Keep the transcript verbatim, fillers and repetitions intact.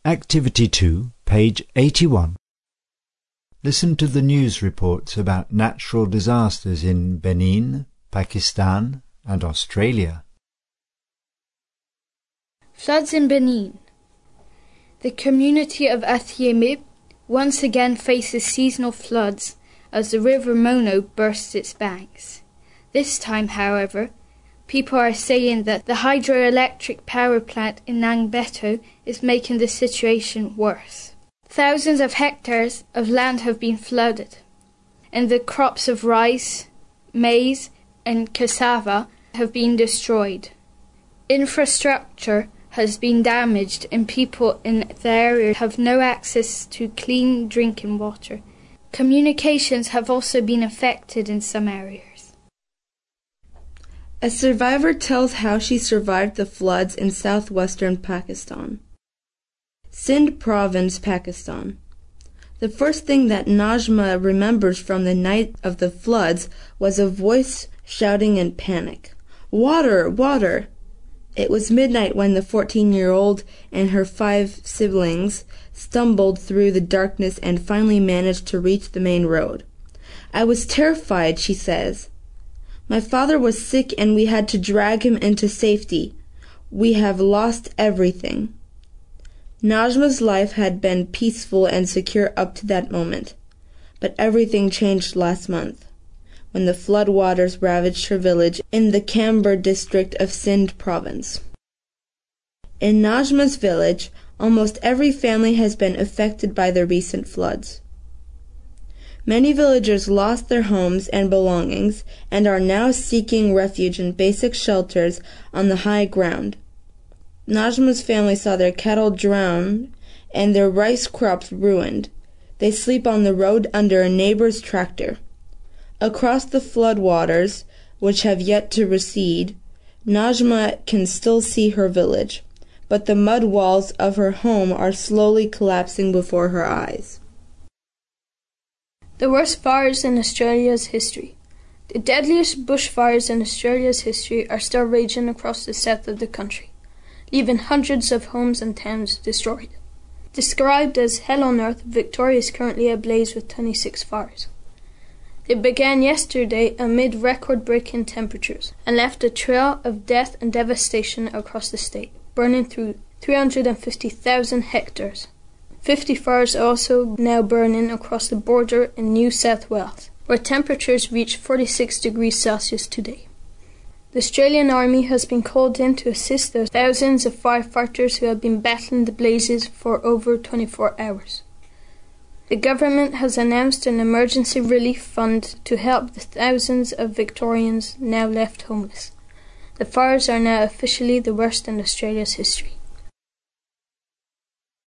Activity two, page eighty-one. Listen to the news reports about natural disasters in Benin, Pakistan, and Australia. Floods in Benin. The community of Athiémé once again faces seasonal floods as the river Mono bursts its banks. This time, however, people are saying that the hydroelectric power plant in Nangbeto is making the situation worse. Thousands of hectares of land have been flooded, and the crops of rice, maize, and cassava have been destroyed. Infrastructure has been damaged, and people in the area have no access to clean drinking water. Communications have also been affected in some areas. A survivor tells how she survived the floods in southwestern Pakistan. Sindh Province, Pakistan. The first thing that Najma remembers from the night of the floods was a voice shouting in panic, "Water! Water!" It was midnight when the fourteen-year-old and her five siblings stumbled through the darkness and finally managed to reach the main road. "I was terrified," she says. "My father was sick and we had to drag him into safety. We have lost everything." Najma's life had been peaceful and secure up to that moment, but everything changed last month, when the flood waters ravaged her village in the Khamber district of Sindh province. In Najma's village, almost every family has been affected by the recent floods. Many villagers lost their homes and belongings and are now seeking refuge in basic shelters on the high ground. Najma's family saw their cattle drown and their rice crops ruined. They sleep on the road under a neighbor's tractor. Across the flood waters, which have yet to recede, Najma can still see her village, but the mud walls of her home are slowly collapsing before her eyes. The worst fires in Australia's history. The deadliest bushfires in Australia's history are still raging across the south of the country, leaving hundreds of homes and towns destroyed. Described as hell on earth, Victoria is currently ablaze with twenty-six fires. They began yesterday amid record-breaking temperatures and left a trail of death and devastation across the state, burning through three hundred fifty thousand hectares. fifty fires are also now burning across the border in New South Wales, where temperatures reach forty-six degrees Celsius today. The Australian Army has been called in to assist the thousands of firefighters who have been battling the blazes for over twenty-four hours. The government has announced an emergency relief fund to help the thousands of Victorians now left homeless. The fires are now officially the worst in Australia's history.